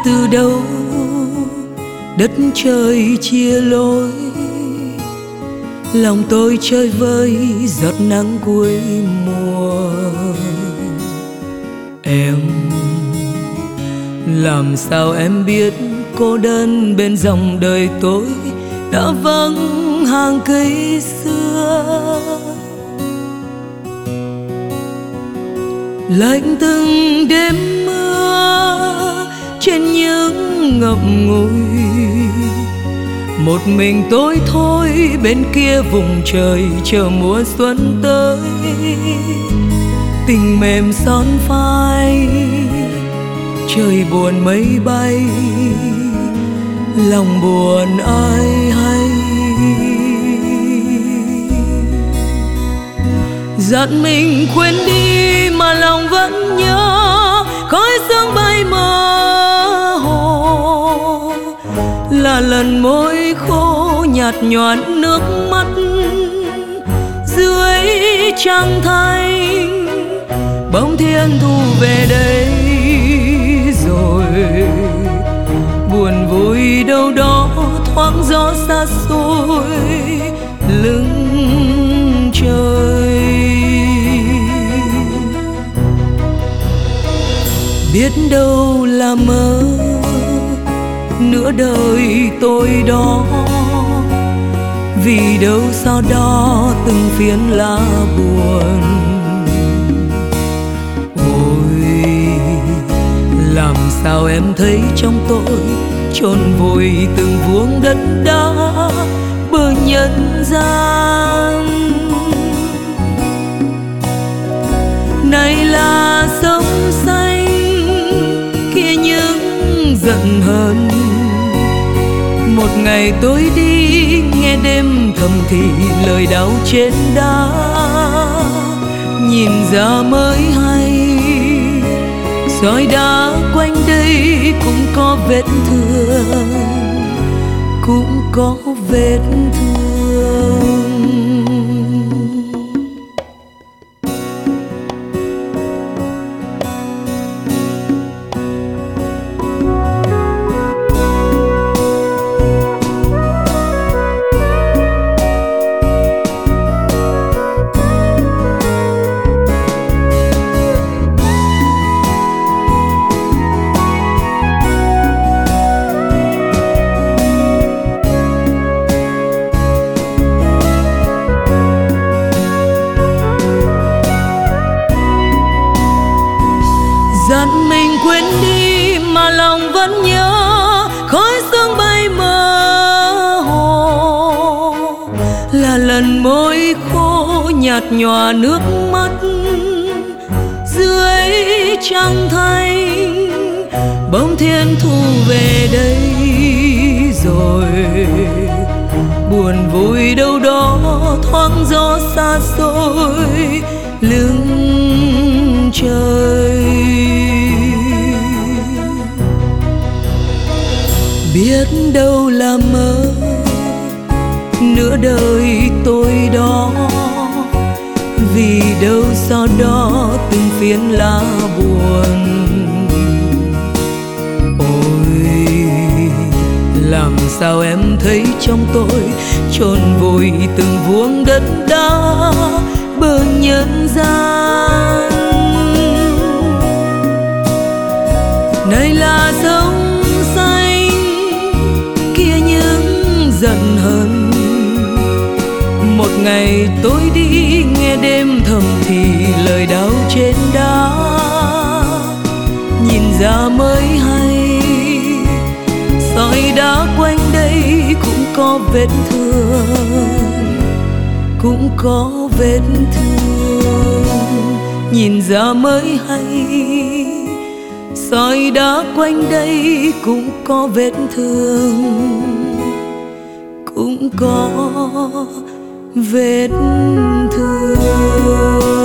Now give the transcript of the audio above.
từ đâu đất trời chia lối, lòng tôi chơi vơi giọt nắng cuối mùa. Em làm sao em biết cô đơn bên dòng đời tôi đã vắng hàng cây xưa. Lạnh từng đêm mưa trên những ngậm ngùi, một mình tôi thôi bên kia vùng trời chờ mùa xuân tới. Tình mềm son phai trời buồn mây bay, lòng buồn ai hay. Dặn mình quên đi mà lòng vẫn nhớ, khói sương bay mơ hồ là lần môi khô nhạt nhòa nước mắt dưới trăng thanh. Bỗng thiên thu về đây rồi, buồn vui đâu đó thoáng gió xa xôi lưng trời. Biết đâu là mơ nửa đời tôi đó, vì đâu sau đó từng phiến lá buồn. Ôi làm sao em thấy trong tôi chôn vùi từng vuông đất đá bờ nhân gian. Này là sông xanh kia những giận hờn, một ngày tôi đi nghe đêm thầm thì lời đau trên đá. Nhìn ra mới hay sỏi đá quanh đây cũng có vết thương, cũng có vết thương. Dặn mình quên đi mà lòng vẫn nhớ, khói sương bay mơ hồ là lần môi khô nhạt nhòa nước mắt dưới trăng thanh. Bỗng thiên thu về đây rồi, buồn vui đâu đó thoáng gió xa xôi lưng trời. Biết đâu là mơ nửa đời tôi đó, vì đâu sau đó từng phiến lá buồn. Ôi làm sao em thấy trong tôi chôn vùi từng vuông đất đá bờ nhân gian. Này là sông xanh kia những giận hờn, một ngày tôi đi nghe đêm thầm thì lời đau trên đá. Nhìn ra mới hay sỏi đá quanh đây cũng có vết thương, cũng có vết thương. Nhìn ra mới hay sỏi đá quanh đây cũng có vết thương, cũng có vết thương.